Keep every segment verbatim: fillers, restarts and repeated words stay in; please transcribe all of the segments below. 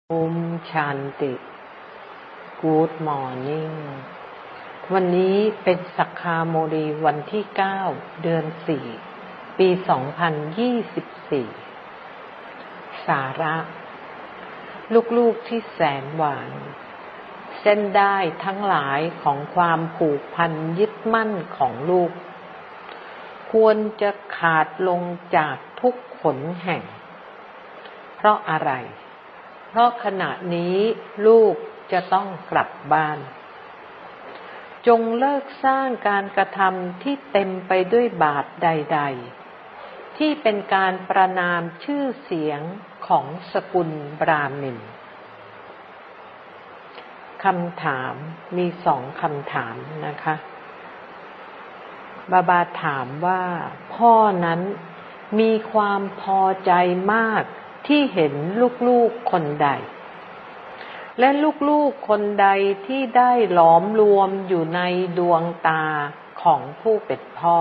โอมชันติ Good Morning วันนี้เป็นสักขาโมรีวันที่เก้าเดือนสี่ปีสองพันยี่สิบสี่สาระลูกๆที่แสนหวานเส้นได้ทั้งหลายของความผูกพันยึดมั่นของลูกควรจะขาดลงจากทุกขนแห่งเพราะอะไรเพราะขณะนี้ลูกจะต้องกลับบ้านจงเลิกสร้างการกระทำที่เต็มไปด้วยบาปใดๆที่เป็นการประณามชื่อเสียงของสกุลบราหมินคำถามมีสองคำถามนะคะบาบาถามว่าพ่อนั้นมีความพอใจมากที่เห็นลูกๆคนใดและลูกๆคนใดที่ได้หลอมรวมอยู่ในดวงตาของผู้เป็นพ่อ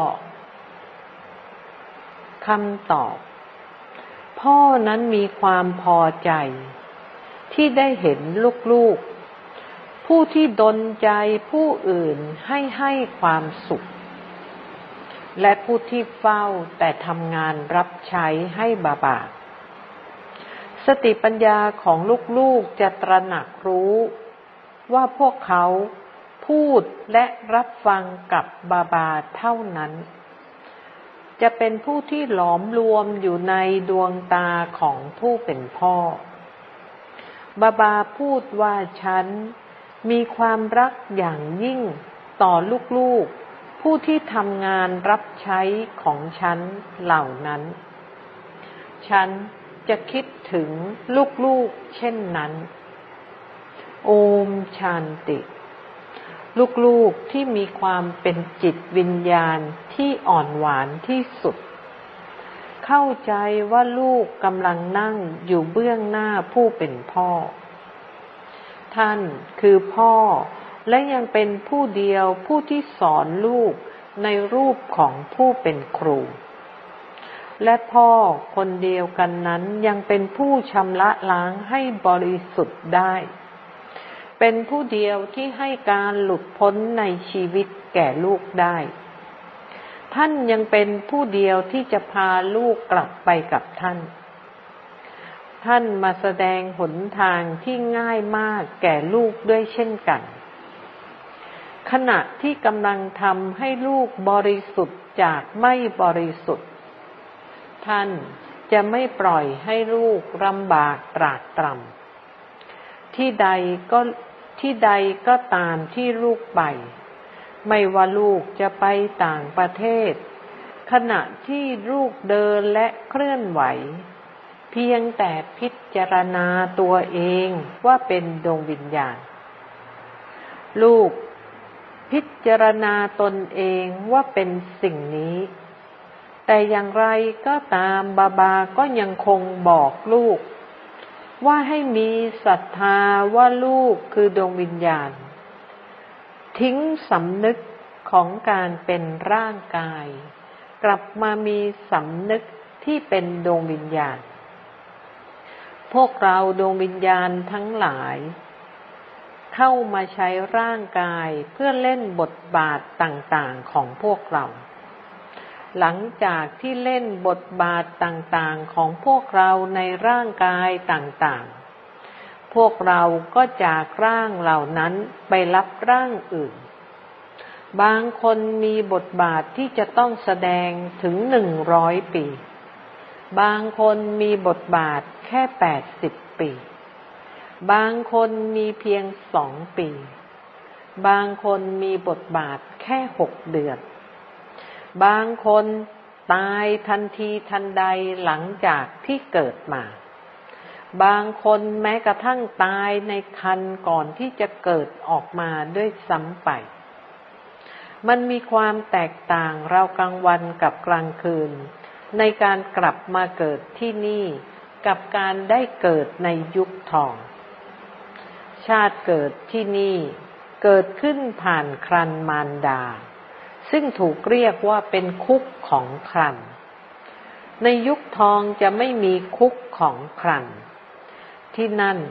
คำตอบพ่อนั้นมีความพอใจที่ได้เห็นลูกๆผู้ที่ดลใจผู้อื่นให้ให้ความสุขและผู้ที่เฝ้าแต่ทำงานรับใช้ให้บาบาสติปัญญาของลูกๆจะตระหนักรู้ว่าพวกเขาพูดและรับฟังกับบาบาเท่านั้นจะเป็นผู้ที่หลอมรวมอยู่ในดวงตาของผู้เป็นพ่อบาบาพูดว่าฉันมีความรักอย่างยิ่งต่อลูกๆผู้ที่ทำงานรับใช้ของฉันเหล่านั้นฉันจะคิดถึงลูกๆเช่นนั้นโอมชันติลูกๆที่มีความเป็นจิตวิญญาณที่อ่อนหวานที่สุดเข้าใจว่าลูกกำลังนั่งอยู่เบื้องหน้าผู้เป็นพ่อท่านคือพ่อและยังเป็นผู้เดียวผู้ที่สอนลูกในรูปของผู้เป็นครูและพ่อคนเดียวกันนั้นยังเป็นผู้ชำระล้างให้บริสุทธิ์ได้เป็นผู้เดียวที่ให้การหลุดพ้นในชีวิตแก่ลูกได้ท่านยังเป็นผู้เดียวที่จะพาลูกกลับไปกับท่านท่านมาแสดงหนทางที่ง่ายมากแก่ลูกด้วยเช่นกันขณะที่กำลังทำให้ลูกบริสุทธิ์จากไม่บริสุทธิ์ท่านจะไม่ปล่อยให้ลูกลำบากตรากตรำที่ใดก็ที่ใดก็ตามที่ลูกไปไม่ว่าลูกจะไปต่างประเทศขณะที่ลูกเดินและเคลื่อนไหวเพียงแต่พิจารณาตัวเองว่าเป็นดวงวิญญาณลูกพิจารณาตนเองว่าเป็นสิ่งนี้แต่อย่างไรก็ตามบาบาก็ยังคงบอกลูกว่าให้มีศรัทธาว่าลูกคือดวงวิญญาณทิ้งสำนึกของการเป็นร่างกายกลับมามีสำนึกที่เป็นดวงวิญญาณพวกเราดวงวิญญาณทั้งหลายเข้ามาใช้ร่างกายเพื่อเล่นบทบาทต่างๆของพวกเราหลังจากที่เล่นบทบาทต่างๆของพวกเราในร่างกายต่างๆพวกเราก็จากร่างเหล่านั้นไปรับร่างอื่นบางคนมีบทบาทที่จะต้องแสดงถึงหนึ่งร้อยปีบางคนมีบทบาทแค่แปดสิบปีบางคนมีเพียงสองปีบางคนมีบทบาทแค่หกเดือนบางคนตายทันทีทันใดหลังจากที่เกิดมาบางคนแม้กระทั่งตายในครรภ์ก่อนที่จะเกิดออกมาด้วยซ้ำไปมันมีความแตกต่างราวกลางวันกับกลางคืนในการกลับมาเกิดที่นี่กับการได้เกิดในยุคทองชาติเกิดที่นี่เกิดขึ้นผ่านครรภ์มารดาซึ่งถูกเรียกว่าเป็นคุกของครรภ์ในยุคทองจะไม่มีคุกของครรภ์ที่นั่น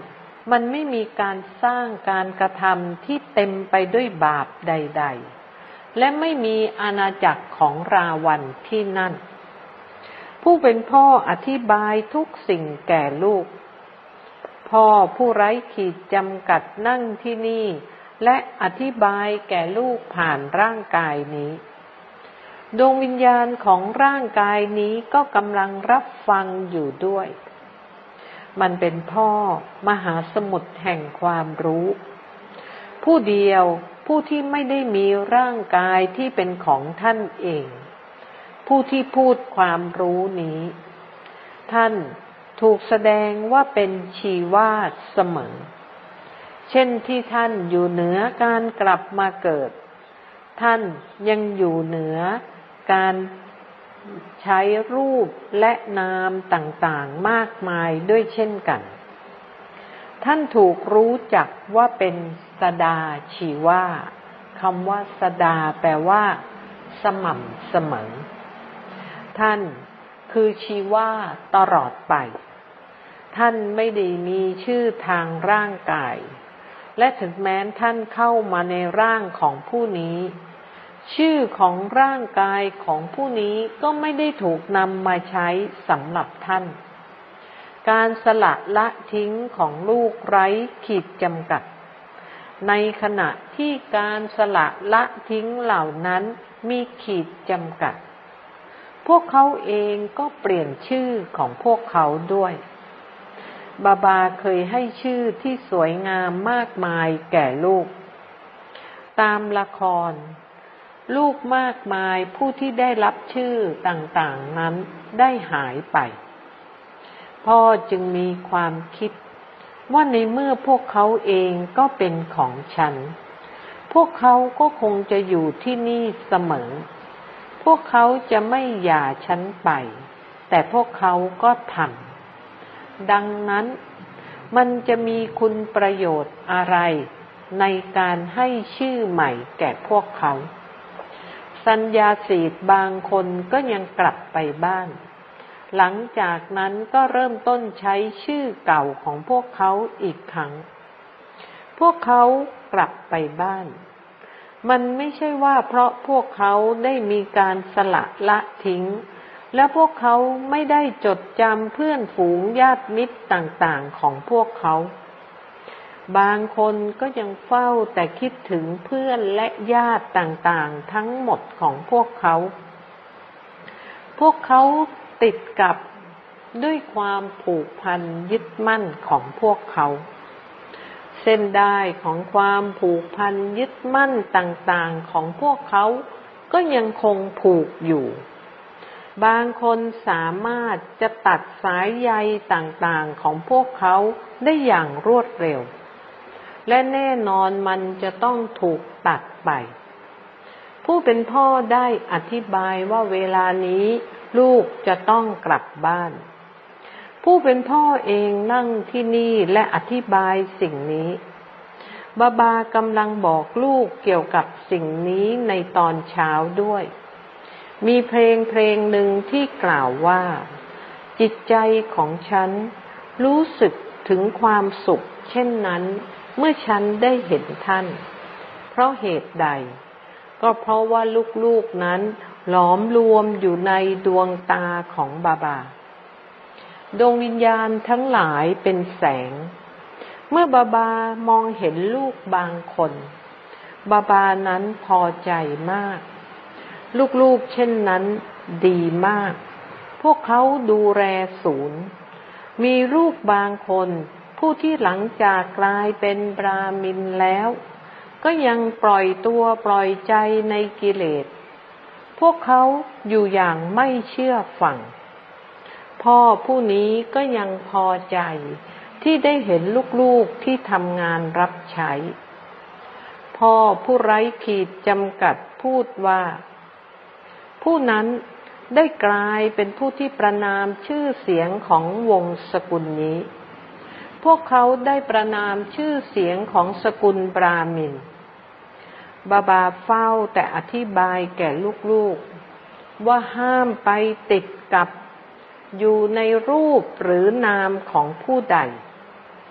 มันไม่มีการสร้างการกระทำที่เต็มไปด้วยบาปใดๆและไม่มีอาณาจักรของราวันที่นั่นผู้เป็นพ่ออธิบายทุกสิ่งแก่ลูกพ่อผู้ไร้ขีดจำกัดนั่งที่นี่และอธิบายแก่ลูกผ่านร่างกายนี้ดวงวิญญาณของร่างกายนี้ก็กำลังรับฟังอยู่ด้วยมันเป็นพ่อมหาสมุทรแห่งความรู้ผู้เดียวผู้ที่ไม่ได้มีร่างกายที่เป็นของท่านเองผู้ที่พูดความรู้นี้ท่านถูกแสดงว่าเป็นชีวาตเสมอเช่นที่ท่านอยู่เหนือการกลับมาเกิดท่านยังอยู่เหนือการใช้รูปและนามต่างๆมากมายด้วยเช่นกันท่านถูกรู้จักว่าเป็นสดาชีวาคำว่าสดาแปลว่าสม่ำเสมอท่านคือชีวาตลอดไปท่านไม่ได้มีชื่อทางร่างกายและถึงแม้ท่านเข้ามาในร่างของผู้นี้ชื่อของร่างกายของผู้นี้ก็ไม่ได้ถูกนำมาใช้สำหรับท่านการสละละทิ้งของลูกไร้ขีดจำกัดในขณะที่การสละละทิ้งเหล่านั้นมีขีดจำกัดพวกเขาเองก็เปลี่ยนชื่อของพวกเขาด้วยบาบาเคยให้ชื่อที่สวยงามมากมายแก่ลูกตามละครลูกมากมายผู้ที่ได้รับชื่อต่างๆนั้นได้หายไปพ่อจึงมีความคิดว่าในเมื่อพวกเขาเองก็เป็นของฉันพวกเขาก็คงจะอยู่ที่นี่เสมอพวกเขาจะไม่หย่าฉันไปแต่พวกเขาก็ทำดังนั้นมันจะมีคุณประโยชน์อะไรในการให้ชื่อใหม่แก่พวกเขาสัญญาสีทบางคนก็ยังกลับไปบ้านหลังจากนั้นก็เริ่มต้นใช้ชื่อเก่าของพวกเขาอีกครั้งพวกเขากลับไปบ้านมันไม่ใช่ว่าเพราะพวกเขาได้มีการสละละทิ้งและพวกเขาไม่ได้จดจำเพื่อนฝูงญาติมิตรต่างๆของพวกเขาบางคนก็ยังเฝ้าแต่คิดถึงเพื่อนและญาติต่างๆทั้งหมดของพวกเขาพวกเขาติดกับด้วยความผูกพันยึดมั่นของพวกเขาเส้นด้ายของความผูกพันยึดมั่นต่างๆของพวกเขาก็ยังคงผูกอยู่บางคนสามารถจะตัดสายใยต่างๆของพวกเขาได้อย่างรวดเร็วและแน่นอนมันจะต้องถูกตัดไปผู้เป็นพ่อได้อธิบายว่าเวลานี้ลูกจะต้องกลับบ้านผู้เป็นพ่อเองนั่งที่นี่และอธิบายสิ่งนี้บาบากำลังบอกลูกเกี่ยวกับสิ่งนี้ในตอนเช้าด้วยมีเพลงเพลงหนึ่งที่กล่าวว่าจิตใจของฉันรู้สึกถึงความสุขเช่นนั้นเมื่อฉันได้เห็นท่านเพราะเหตุใดก็เพราะว่าลูกๆนั้นหลอมรวมอยู่ในดวงตาของบาบาดวงวิญญาณทั้งหลายเป็นแสงเมื่อบาบามองเห็นลูกบางคนบาบานั้นพอใจมากลูกๆเช่นนั้นดีมากพวกเขาดูแลศูนย์มีลูกบางคนผู้ที่หลังจากกลายเป็นบราหมินแล้วก็ยังปล่อยตัวปล่อยใจในกิเลสพวกเขาอยู่อย่างไม่เชื่อฟังพ่อผู้นี้ก็ยังพอใจที่ได้เห็นลูกๆที่ทำงานรับใช้พ่อผู้ไร้ขีดจำกัดพูดว่าผู้นั้นได้กลายเป็นผู้ที่ประณามชื่อเสียงของวงศ์สกุลนี้พวกเขาได้ประณามชื่อเสียงของสกุลบราหมินบาบาเฝ้าแต่อธิบายแก่ลูกๆว่าห้ามไปติดกับอยู่ในรูปหรือนามของผู้ใด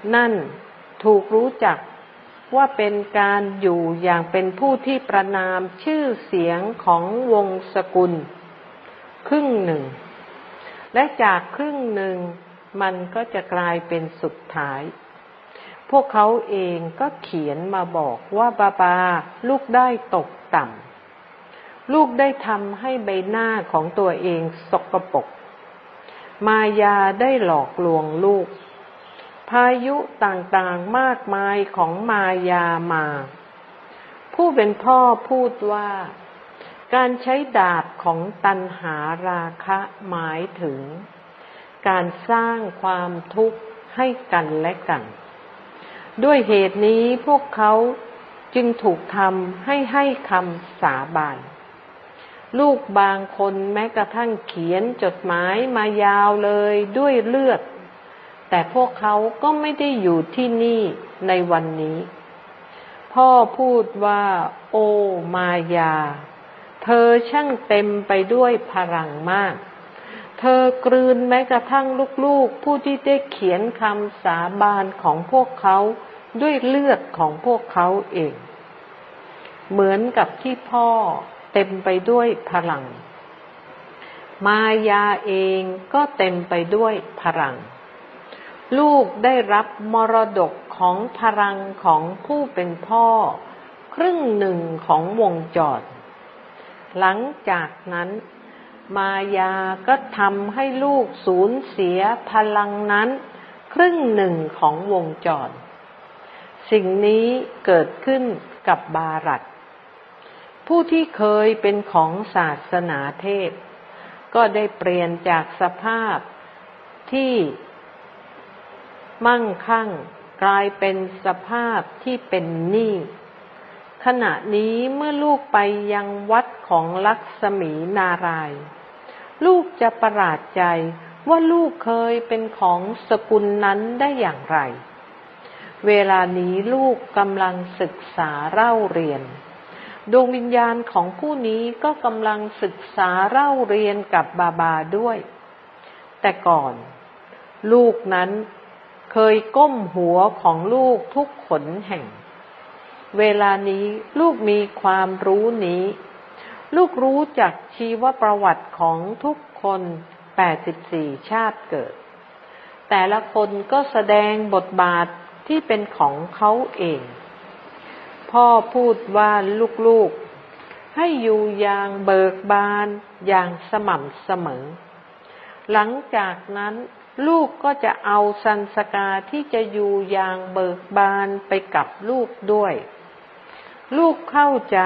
นั่นถูกรู้จักว่าเป็นการอยู่อย่างเป็นผู้ที่ประณามชื่อเสียงของวงศ์สกุลครึ่งหนึ่งและจากครึ่งหนึ่งมันก็จะกลายเป็นสุดท้ายพวกเขาเองก็เขียนมาบอกว่าบาบาลูกได้ตกต่ำลูกได้ทำให้ใบหน้าของตัวเองสกปรกมายาได้หลอกลวงลูกพายุต่างๆมากมายของมายามาผู้เป็นพ่อพูดว่าการใช้ดาบของตัณหาราคะหมายถึงการสร้างความทุกข์ให้กันและกันด้วยเหตุนี้พวกเขาจึงถูกทำให้ให้คำสาบานลูกบางคนแม้กระทั่งเขียนจดหมายมายาวเลยด้วยเลือดแต่พวกเขาก็ไม่ได้อยู่ที่นี่ในวันนี้พ่อพูดว่าโอ้มายาเธอช่างเต็มไปด้วยพลังมากเธอกลืนแม้กระทั่งลูกๆผู้ที่ได้เขียนคำสาบานของพวกเขาด้วยเลือดของพวกเขาเองเหมือนกับที่พ่อเต็มไปด้วยพลังมายาเองก็เต็มไปด้วยพลังลูกได้รับมรดกของพลังของผู้เป็นพ่อครึ่งหนึ่งของวงจรหลังจากนั้นมายาก็ทำให้ลูกสูญเสียพลังนั้นครึ่งหนึ่งของวงจรสิ่งนี้เกิดขึ้นกับบารัตผู้ที่เคยเป็นของศาสนาเทพก็ได้เปลี่ยนจากสภาพที่มั่งคั่งกลายเป็นสภาพที่เป็นหนี้ขณะนี้เมื่อลูกไปยังวัดของลักษมีนารายณ์ลูกจะประหลาดใจว่าลูกเคยเป็นของสกุลนั้นได้อย่างไรเวลานี้ลูกกำลังศึกษาเล่าเรียนดวงวิญญาณของผู้นี้ก็กำลังศึกษาเล่าเรียนกับบาบาด้วยแต่ก่อนลูกนั้นเคยก้มหัวของลูกทุกขนแห่งเวลานี้ลูกมีความรู้นี้ลูกรู้จักชีวประวัติของทุกคนแปดสิบสี่ชาติเกิดแต่ละคนก็แสดงบทบาทที่เป็นของเขาเองพ่อพูดว่าลูกๆให้อยู่อย่างเบิกบานอย่างสม่ำเสมอหลังจากนั้นลูกก็จะเอาสันสกาที่จะอยู่อย่างเบิกบานไปกับลูกด้วยลูกเข้าใจ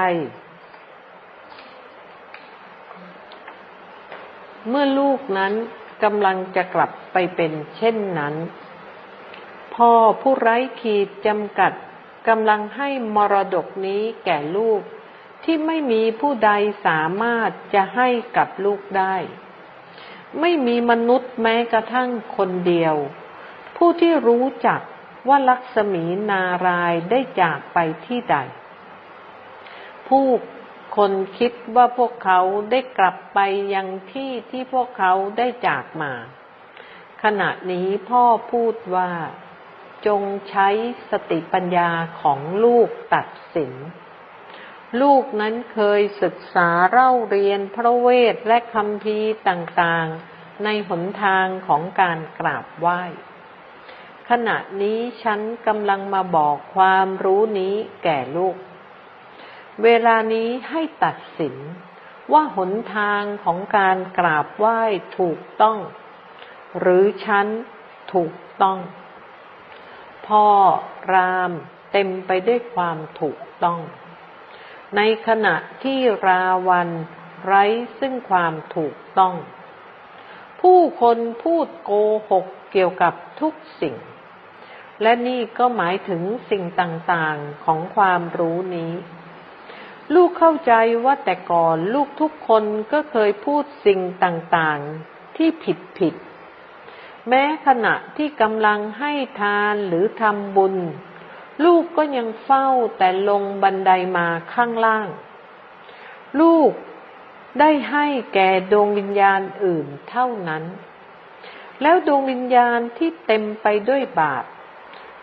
เมื่อลูกนั้นกำลังจะกลับไปเป็นเช่นนั้นพ่อผู้ไร้ขีดจำกัดกำลังให้มรดกนี้แก่ลูกที่ไม่มีผู้ใดสามารถจะให้กับลูกได้ไม่มีมนุษย์แม้กระทั่งคนเดียวผู้ที่รู้จักว่าลักษมีนารายณ์ได้จากไปที่ใดผู้คนคิดว่าพวกเขาได้กลับไปยังที่ที่พวกเขาได้จากมาขณะนี้พ่อพูดว่าจงใช้สติปัญญาของลูกตัดสินลูกนั้นเคยศึกษาเล่าเรียนพระเวทและคัมภีร์ต่างๆในหนทางของการกราบไหว้ขณะนี้ฉันกำลังมาบอกความรู้นี้แก่ลูกเวลานี้ให้ตัดสินว่าหนทางของการกราบไหว้ถูกต้องหรือฉันถูกต้องพ่อรามเต็มไปด้วยความถูกต้องในขณะที่ราวันไร้ซึ่งความถูกต้องผู้คนพูดโกหกเกี่ยวกับทุกสิ่งและนี่ก็หมายถึงสิ่งต่างๆของความรู้นี้ลูกเข้าใจว่าแต่ก่อนลูกทุกคนก็เคยพูดสิ่งต่างๆที่ผิดๆแม้ขณะที่กำลังให้ทานหรือทำบุญลูกก็ยังเฝ้าแต่ลงบันไดมาข้างล่างลูกได้ให้แก่ดวงวิญญาณอื่นเท่านั้นแล้วดวงวิญญาณที่เต็มไปด้วยบาป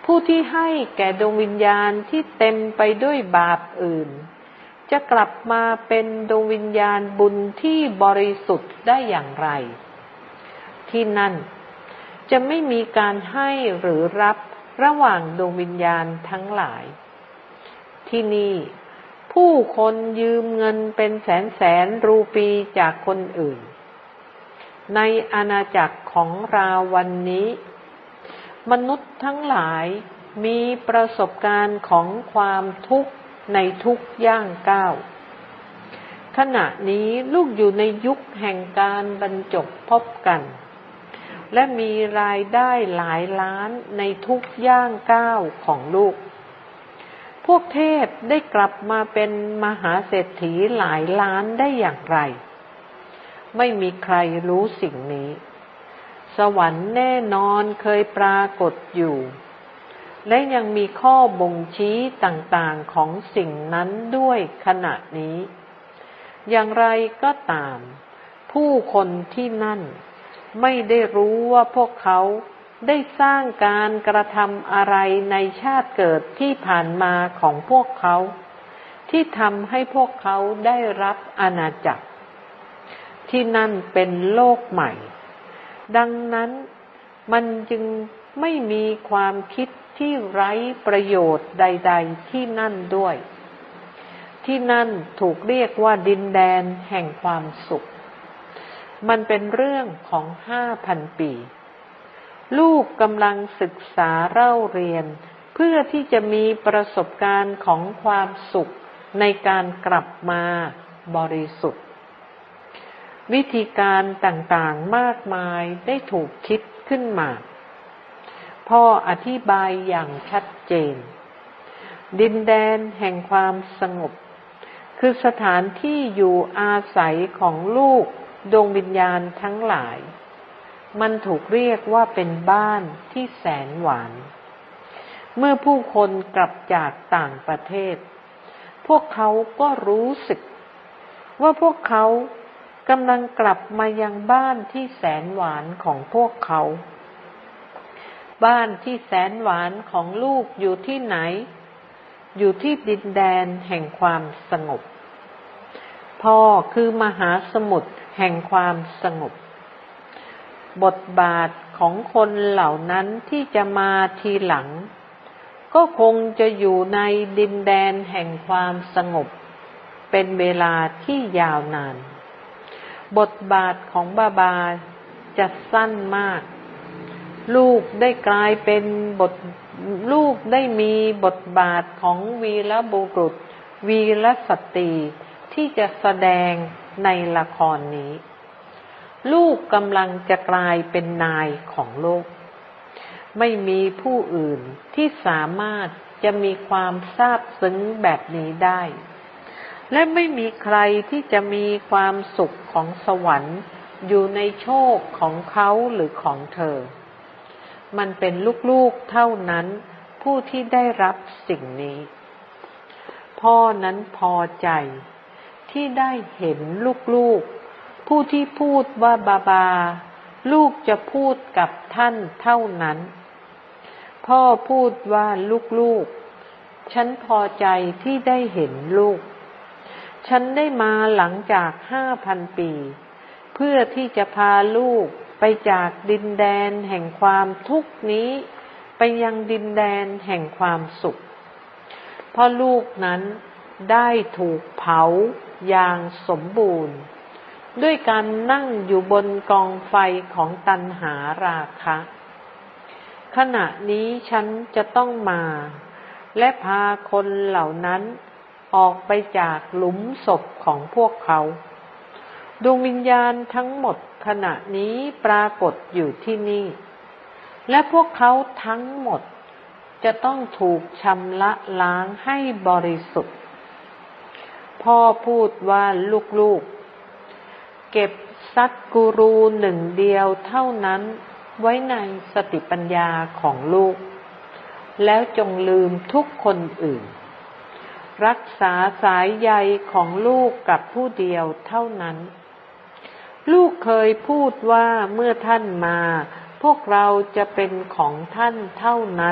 ผู้ที่ให้แก่ดวงวิญญาณที่เต็มไปด้วยบาปอื่นจะกลับมาเป็นดวงวิญญาณบุญที่บริสุทธิ์ได้อย่างไรที่นั่นจะไม่มีการให้หรือรับระหว่างดวงวิญญาณทั้งหลายที่นี่ผู้คนยืมเงินเป็นแสนแสนรูปีจากคนอื่นในอาณาจักรของเราวันนี้มนุษย์ทั้งหลายมีประสบการณ์ของความทุกข์ในทุกย่างก้าวขณะนี้ลูกอยู่ในยุคแห่งการบรรจบพบกันและมีรายได้หลายล้านในทุกย่างก้าวของลูกพวกเทพได้กลับมาเป็นมหาเศรษฐีหลายล้านได้อย่างไรไม่มีใครรู้สิ่งนี้สวรรค์แน่นอนเคยปรากฏอยู่และยังมีข้อบ่งชี้ต่างๆของสิ่งนั้นด้วยขณะนี้อย่างไรก็ตามผู้คนที่นั่นไม่ได้รู้ว่าพวกเขาได้สร้างการกระทำอะไรในชาติเกิดที่ผ่านมาของพวกเขาที่ทำให้พวกเขาได้รับอาณาจักรที่นั่นเป็นโลกใหม่ดังนั้นมันจึงไม่มีความคิดที่ไร้ประโยชน์ใดๆที่นั่นด้วยที่นั่นถูกเรียกว่าดินแดนแห่งความสุขมันเป็นเรื่องของห้าพันปีลูกกำลังศึกษาเล่าเรียนเพื่อที่จะมีประสบการณ์ของความสุขในการกลับมาบริสุทธิ์วิธีการต่างๆมากมายได้ถูกคิดขึ้นมาพ่ออธิบายอย่างชัดเจนดินแดนแห่งความสงบคือสถานที่อยู่อาศัยของลูกดวงวิญญาณทั้งหลายมันถูกเรียกว่าเป็นบ้านที่แสนหวานเมื่อผู้คนกลับจากต่างประเทศพวกเขาก็รู้สึกว่าพวกเขากำลังกลับมายังบ้านที่แสนหวานของพวกเขาบ้านที่แสนหวานของลูกอยู่ที่ไหนอยู่ที่ดินแดนแห่งความสงบพ่อคือมหาสมุทรแห่งความสงบบทบาทของคนเหล่านั้นที่จะมาทีหลังก็คงจะอยู่ในดินแดนแห่งความสงบเป็นเวลาที่ยาวนานบทบาทของบาบาจะสั้นมากลูกได้กลายเป็นบทลูกได้มีบทบาทของวีรบุรุษวีรสตรีที่จะแสดงในละครนี้ลูกกำลังจะกลายเป็นนายของโลกไม่มีผู้อื่นที่สามารถจะมีความซาบซึ้งแบบนี้ได้และไม่มีใครที่จะมีความสุขของสวรรค์อยู่ในโชคของเขาหรือของเธอมันเป็นลูกๆเท่านั้นผู้ที่ได้รับสิ่งนี้พ่อนั้นพอใจที่ได้เห็นลูกๆผู้ที่พูดว่าบาบาลูกจะพูดกับท่านเท่านั้นพ่อพูดว่าลูกๆฉันพอใจที่ได้เห็นลูกฉันได้มาหลังจากห้าพันปีเพื่อที่จะพาลูกไปจากดินแดนแห่งความทุกข์นี้ไปยังดินแดนแห่งความสุขเพราะลูกนั้นได้ถูกเผาอย่างสมบูรณ์ด้วยการนั่งอยู่บนกองไฟของตัณหาราคะขณะนี้ฉันจะต้องมาและพาคนเหล่านั้นออกไปจากหลุมศพของพวกเขาดวงวิญญาณทั้งหมดขณะนี้ปรากฏอยู่ที่นี่และพวกเขาทั้งหมดจะต้องถูกชำระล้างให้บริสุทธิ์พ่อพูดว่าลูกๆเก็บสัตกูรูหนึ่งเดียวเท่านั้นไว้ในสติปัญญาของลูกแล้วจงลืมทุกคนอื่นรักษาสายใยของลูกกับผู้เดียวเท่านั้นลูกเคยพูดว่าเมื่อท่านมาพวกเราจะเป็นของท่านเท่านั้น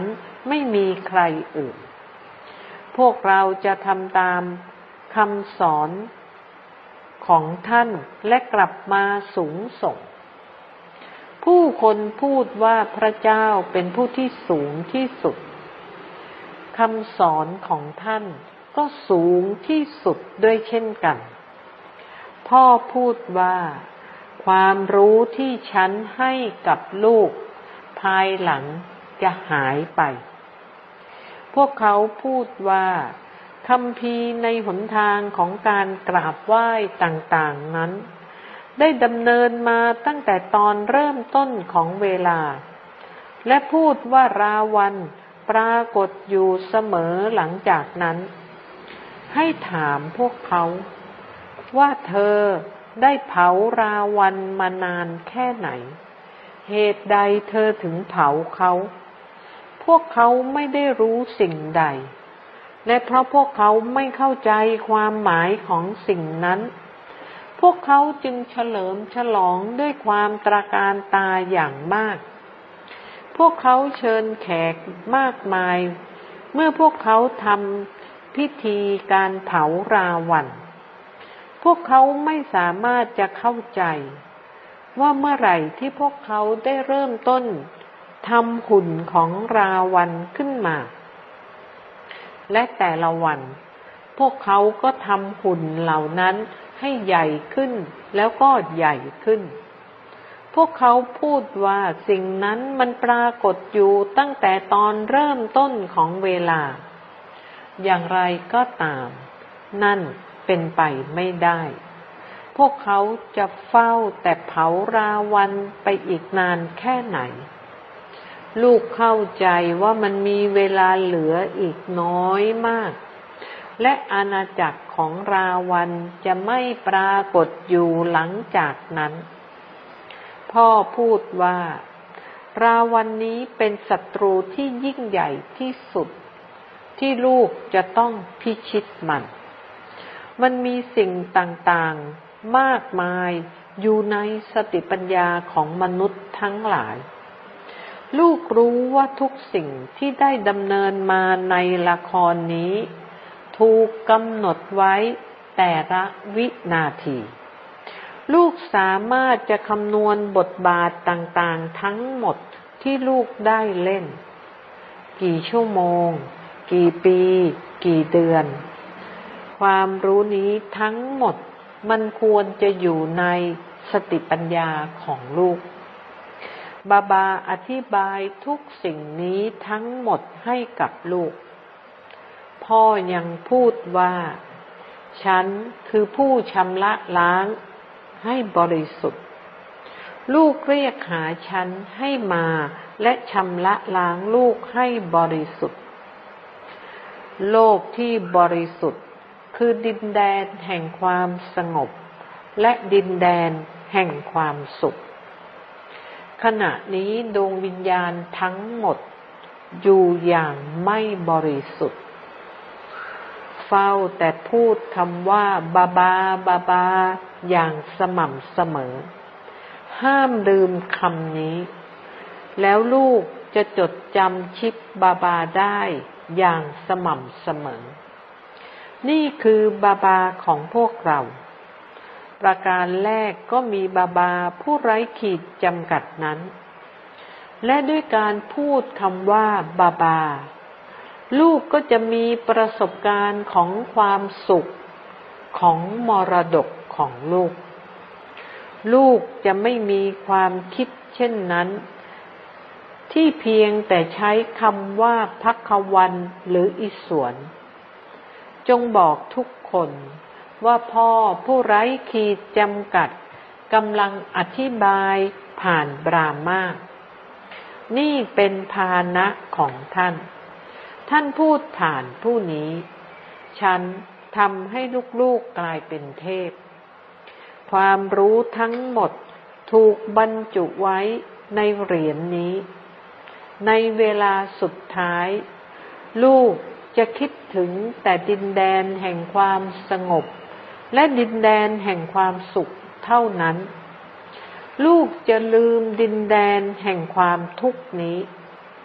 ไม่มีใครอื่นพวกเราจะทำตามคำสอนของท่านและกลับมาสูงส่งผู้คนพูดว่าพระเจ้าเป็นผู้ที่สูงที่สุดคำสอนของท่านก็สูงที่สุดด้วยเช่นกันพ่อพูดว่าความรู้ที่ฉันให้กับลูกภายหลังจะหายไปพวกเขาพูดว่าคัมภีร์ในหนทางของการกราบไหว้ต่างๆนั้นได้ดำเนินมาตั้งแต่ตอนเริ่มต้นของเวลาและพูดว่าราวันปรากฏอยู่เสมอหลังจากนั้นให้ถามพวกเขาว่าเธอได้เผาราวันมานานแค่ไหนเหตุใดเธอถึงเผาเขาพวกเขาไม่ได้รู้สิ่งใดและเพราะพวกเขาไม่เข้าใจความหมายของสิ่งนั้นพวกเขาจึงเฉลิมฉลองด้วยความตระการตาอย่างมากพวกเขาเชิญแขกมากมายเมื่อพวกเขาทำพิธีการเผาราวันพวกเขาไม่สามารถจะเข้าใจว่าเมื่อไหร่ที่พวกเขาได้เริ่มต้นทำหุ่นของราวันขึ้นมาและแต่ละวันพวกเขาก็ทำหุ่นเหล่านั้นให้ใหญ่ขึ้นแล้วก็ใหญ่ขึ้นพวกเขาพูดว่าสิ่งนั้นมันปรากฏอยู่ตั้งแต่ตอนเริ่มต้นของเวลาอย่างไรก็ตามนั่นเป็นไปไม่ได้พวกเขาจะเฝ้าแต่เผาราวันไปอีกนานแค่ไหนลูกเข้าใจว่ามันมีเวลาเหลืออีกน้อยมากและอาณาจักรของราวันจะไม่ปรากฏอยู่หลังจากนั้นพ่อพูดว่าราวันนี้เป็นศัตรูที่ยิ่งใหญ่ที่สุดที่ลูกจะต้องพิชิตมันมันมีสิ่งต่างๆมากมายอยู่ในสติปัญญาของมนุษย์ทั้งหลายลูกรู้ว่าทุกสิ่งที่ได้ดำเนินมาในละครนี้ถูกกำหนดไว้แต่ละวินาทีลูกสามารถจะคำนวณบทบาทต่างๆทั้งหมดที่ลูกได้เล่นกี่ชั่วโมงกี่ปีกี่เดือนความรู้นี้ทั้งหมดมันควรจะอยู่ในสติปัญญาของลูกบาบาอธิบายทุกสิ่งนี้ทั้งหมดให้กับลูกพ่อยังพูดว่าฉันคือผู้ชำระล้างให้บริสุทธิ์ลูกเรียกหาฉันให้มาและชำระล้างลูกให้บริสุทธิ์โลกที่บริสุทธิ์คือดินแดนแห่งความสงบและดินแดนแห่งความสุขขณะนี้ดวงวิญญาณทั้งหมดอยู่อย่างไม่บริสุทธิ์เฝ้าแต่พูดคำว่าบาบาบาบาอย่างสม่ำเสมอห้ามลืมคำนี้แล้วลูกจะจดจำชิปบาบาได้อย่างสม่ำเสมอนี่คือบาบาของพวกเราประการแรกก็มีบาบาผู้ไร้ขีดจำกัดนั้นและด้วยการพูดคำว่าบาบาลูกก็จะมีประสบการณ์ของความสุขของมรดกของลูกลูกจะไม่มีความคิดเช่นนั้นที่เพียงแต่ใช้คำว่าภัควันหรืออิศวรจงบอกทุกคนว่าพ่อผู้ไร้ขีดจำกัดกำลังอธิบายผ่านบรามานี่เป็นภาณะของท่านท่านพูดผ่านผู้นี้ฉันทำให้ลูกๆกลายเป็นเทพความรู้ทั้งหมดถูกบรรจุไว้ในเหรียญ นี้ ในเวลาสุดท้ายลูกจะคิดถึงแต่ดินแดนแห่งความสงบและดินแดนแห่งความสุขเท่านั้นลูกจะลืมดินแดนแห่งความทุกข์นี้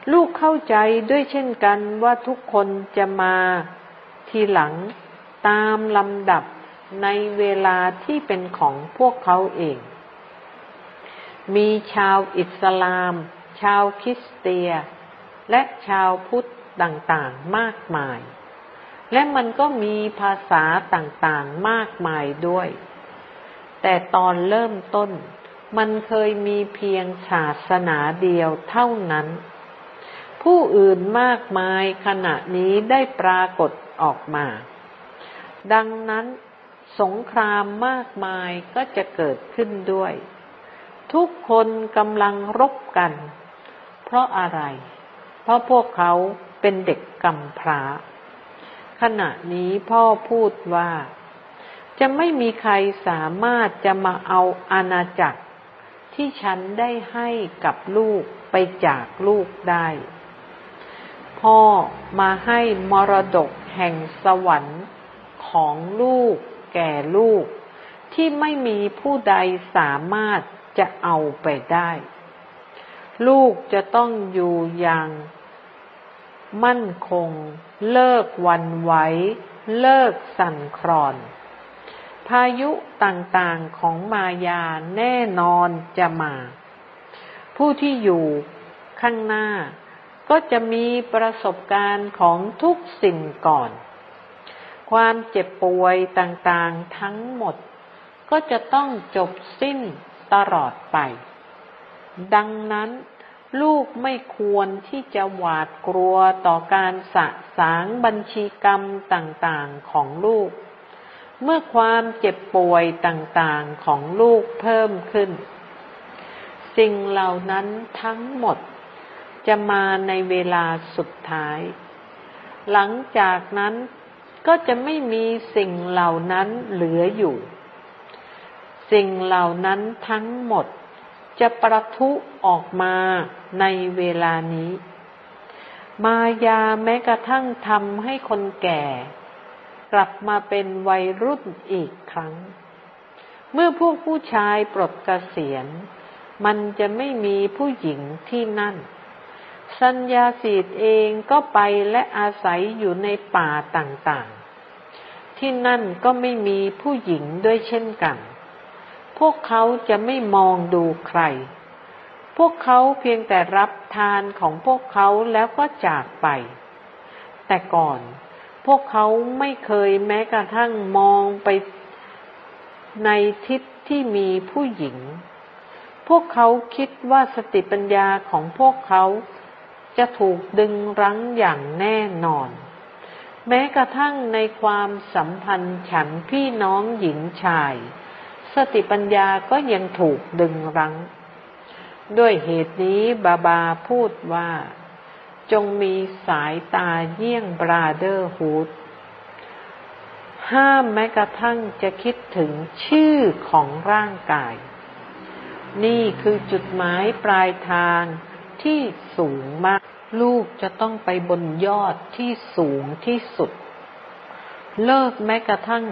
ลูกเข้าใจด้วยเช่นกันว่าทุกคนจะมาทีหลังตามลำดับในเวลาที่เป็นของพวกเขาเองมีชาวอิสลามชาวคริสเตียนและชาวพุทธต่างๆมากมายและมันก็มีภาษาต่างๆมากมายด้วยแต่ตอนเริ่มต้นมันเคยมีเพียงศาสนาเดียวเท่านั้นผู้อื่นมากมายขณะนี้ได้ปรากฏออกมาดังนั้นสงครามมากมายก็จะเกิดขึ้นด้วยทุกคนกำลังรบกันเพราะอะไรเพราะพวกเขาเป็นเด็กกำพร้าขณะนี้พ่อพูดว่าจะไม่มีใครสามารถจะมาเอาอาณาจักรที่ฉันได้ให้กับลูกไปจากลูกได้พ่อมาให้มรดกแห่งสวรรค์ของลูกแก่ลูกที่ไม่มีผู้ใดสามารถจะเอาไปได้ลูกจะต้องอยู่อย่างมั่นคงเลิกหวั่นไหวเลิกสั่นคลอนพายุต่างๆของมายาแน่นอนจะมาผู้ที่อยู่ข้างหน้าก็จะมีประสบการณ์ของทุกสิ่งก่อนความเจ็บป่วยต่างๆทั้งหมดก็จะต้องจบสิ้นตลอดไปดังนั้นลูกไม่ควรที่จะหวาดกลัวต่อการสะสางบัญชีกรรมต่างๆของลูกเมื่อความเจ็บป่วยต่างๆของลูกเพิ่มขึ้นสิ่งเหล่านั้นทั้งหมดจะมาในเวลาสุดท้ายหลังจากนั้นก็จะไม่มีสิ่งเหล่านั้นเหลืออยู่สิ่งเหล่านั้นทั้งหมดจะประทุออกมาในเวลานี้มายาแม้กระทั่งทำให้คนแก่กลับมาเป็นวัยรุ่นอีกครั้งเมื่อพวกผู้ชายปลดเกษียณมันจะไม่มีผู้หญิงที่นั่นสัญญาสีทเองก็ไปและอาศัยอยู่ในป่าต่างๆที่นั่นก็ไม่มีผู้หญิงด้วยเช่นกันพวกเขาจะไม่มองดูใครพวกเขาเพียงแต่รับทานของพวกเขาแล้วก็จากไปแต่ก่อนพวกเขาไม่เคยแม้กระทั่งมองไปในทิศที่มีผู้หญิงพวกเขาคิดว่าสติปัญญาของพวกเขาจะถูกดึงรั้งอย่างแน่นอนแม้กระทั่งในความสัมพันธ์ฉันพี่น้องหญิงชายสติปัญญาก็ยังถูกดึงรั้งด้วยเหตุนี้บาบาพูดว่าจงมีสายตาเยี่ยงบราเดอร์ฮูดห้ามแม้กระทั่งจะคิดถึงชื่อของร่างกายนี่คือจุดหมายปลายทางที่สูงมากลูกจะต้องไปบนยอดที่สูงที่สุดเลิกแม้กระทั่ง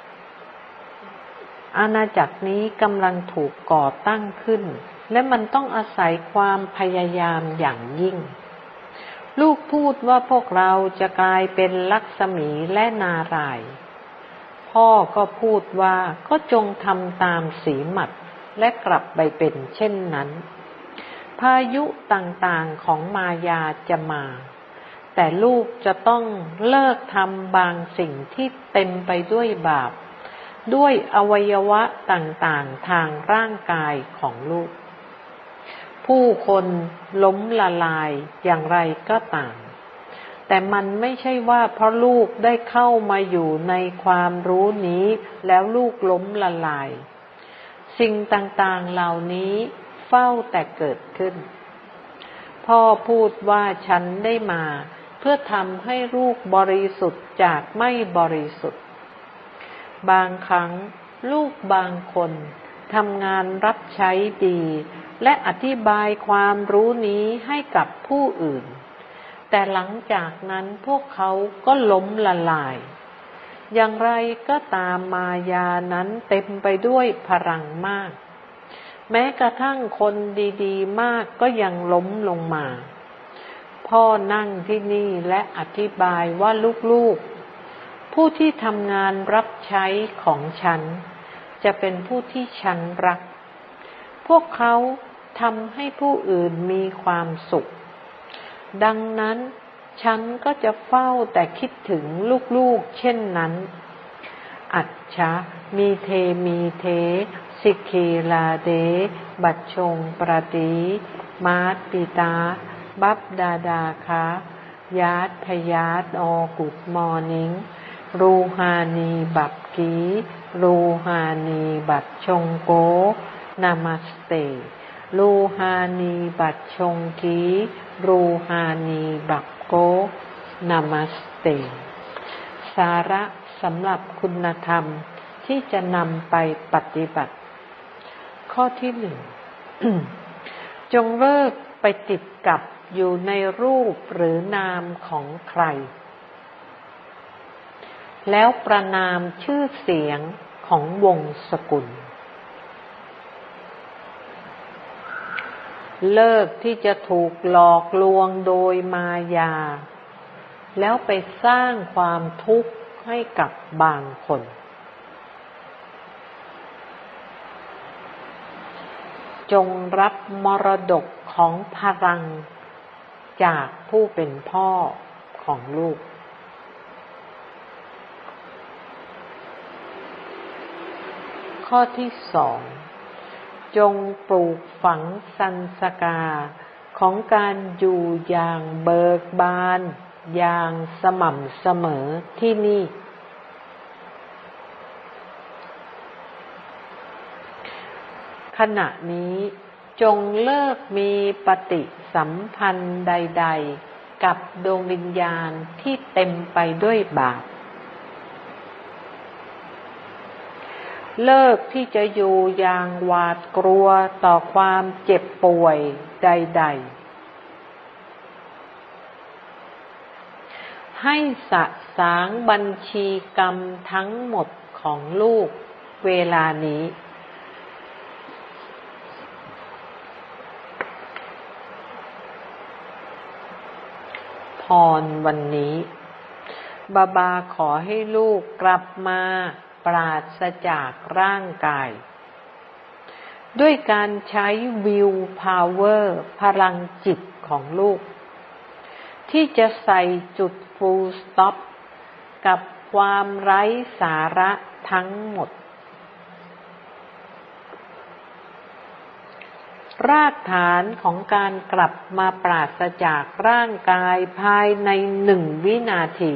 อาณาจักรนี้กำลังถูกก่อตั้งขึ้นและมันต้องอาศัยความพยายามอย่างยิ่งลูกพูดว่าพวกเราจะกลายเป็นลักษมีและนารายณ์พ่อก็พูดว่าก็จงทำตามสีหมัดและกลับไปเป็นเช่นนั้นพายุต่างๆของมายาจะมาแต่ลูกจะต้องเลิกทำบางสิ่งที่เต็มไปด้วยบาปด้วยอวัยวะต่างๆทางร่างกายของลูกผู้คนล้มละลายอย่างไรก็ตามแต่มันไม่ใช่ว่าเพราะลูกได้เข้ามาอยู่ในความรู้นี้แล้วลูกล้มละลายสิ่งต่างๆเหล่านี้เฝ้าแต่เกิดขึ้นพ่อพูดว่าฉันได้มาเพื่อทำให้ลูกบริสุทธิ์จากไม่บริสุทธิ์บางครั้งลูกบางคนทำงานรับใช้ดีและอธิบายความรู้นี้ให้กับผู้อื่นแต่หลังจากนั้นพวกเขาก็ล้มละลายอย่างไรก็ตามมายานั้นเต็มไปด้วยพลังมากแม้กระทั่งคนดีๆมากก็ยังล้มลงมาพ่อนั่งที่นี่และอธิบายว่าลูกๆผู้ที่ทำงานรับใช้ของฉันจะเป็นผู้ที่ฉันรักพวกเขาทำให้ผู้อื่นมีความสุขดังนั้นฉันก็จะเฝ้าแต่คิดถึงลูกๆเช่นนั้นอัจฉะมีเทมีเทสิกขีลาเดบัชชงประติมาตปิตาบับดาดาคายาตพยาตออกุดมอร์นิ่งรูฮานีบับกีรูฮานีบัดชงโกนามัสเตรูฮานีบัดชงกีรูฮานีบับโกนามัสเตสาระสำหรับคุณธรรมที่จะนำไปปฏิบัติข้อที่หนึ่ง จงเลิกไปติดกับอยู่ในรูปหรือนามของใครแล้วประนามชื่อเสียงของวงศ์สกุลเลิกที่จะถูกหลอกลวงโดยมายาแล้วไปสร้างความทุกข์ให้กับบางคนจงรับมรดกของพลังจากผู้เป็นพ่อของลูกข้อที่สองจงปลูกฝังสันสกาของการอยู่อย่างเบิกบานอย่างสม่ำเสมอที่นี่ขณะนี้จงเลิกมีปฏิสัมพันธ์ใดๆกับดวงวิญญาณที่เต็มไปด้วยบาปเลิกที่จะอยู่อย่างหวาดกลัวต่อความเจ็บป่วยใดๆให้สะสางบัญชีกรรมทั้งหมดของลูกเวลานี้พรวันนี้บาบาขอให้ลูกกลับมาปราศจากร่างกายด้วยการใช้วิลพาวเวอร์พลังจิตของลูกที่จะใส่จุดฟูลสต็อปกับความไร้สาระทั้งหมดรากฐานของการกลับมาปราศจากร่างกายภายในหนึ่งวินาที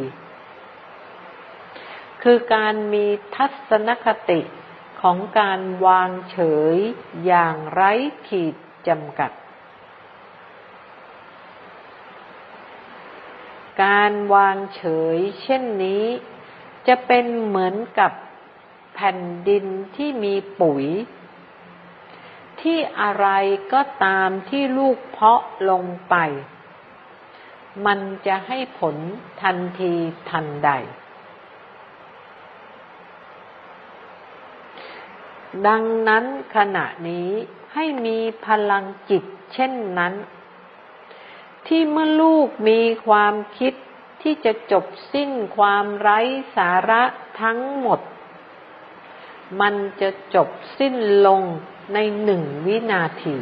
คือการมีทัศนคติของการวางเฉยอย่างไร้ขีดจำกัดการวางเฉยเช่นนี้จะเป็นเหมือนกับแผ่นดินที่มีปุ๋ยที่อะไรก็ตามที่ลูกเพาะลงไปมันจะให้ผลทันทีทันใดดังนั้นขณะนี้ให้มีพลังจิตเช่นนั้นที่เมื่อลูกมีความคิดที่จะจบสิ้นความไร้สาระทั้งหมดมันจะจบสิ้นลงในหนึ่งวินาที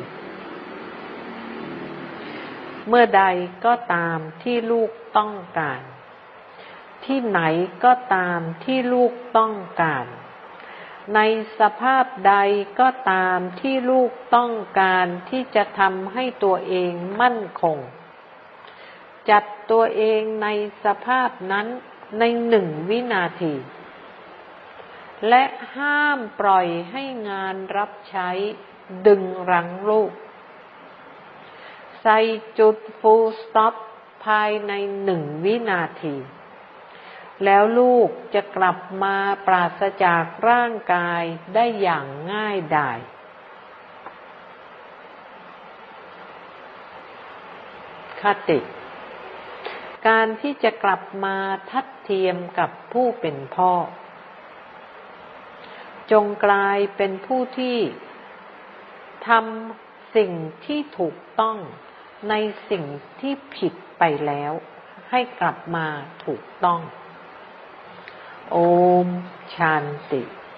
เมื่อใดก็ตามที่ลูกต้องการที่ไหนก็ตามที่ลูกต้องการในสภาพใดก็ตามที่ลูกต้องการที่จะทำให้ตัวเองมั่นคงจัดตัวเองในสภาพนั้นในหนึ่งวินาทีและห้ามปล่อยให้งานรับใช้ดึงรั้งลูกใส่จุดฟูลสต็อปภายในหนึ่งวินาทีแล้วลูกจะกลับมาปราศจากร่างกายได้อย่างง่ายดายคติการที่จะกลับมาทัดเทียมกับผู้เป็นพ่อจงกลายเป็นผู้ที่ทำสิ่งที่ถูกต้องในสิ่งที่ผิดไปแล้วให้กลับมาถูกต้องโอมชานติ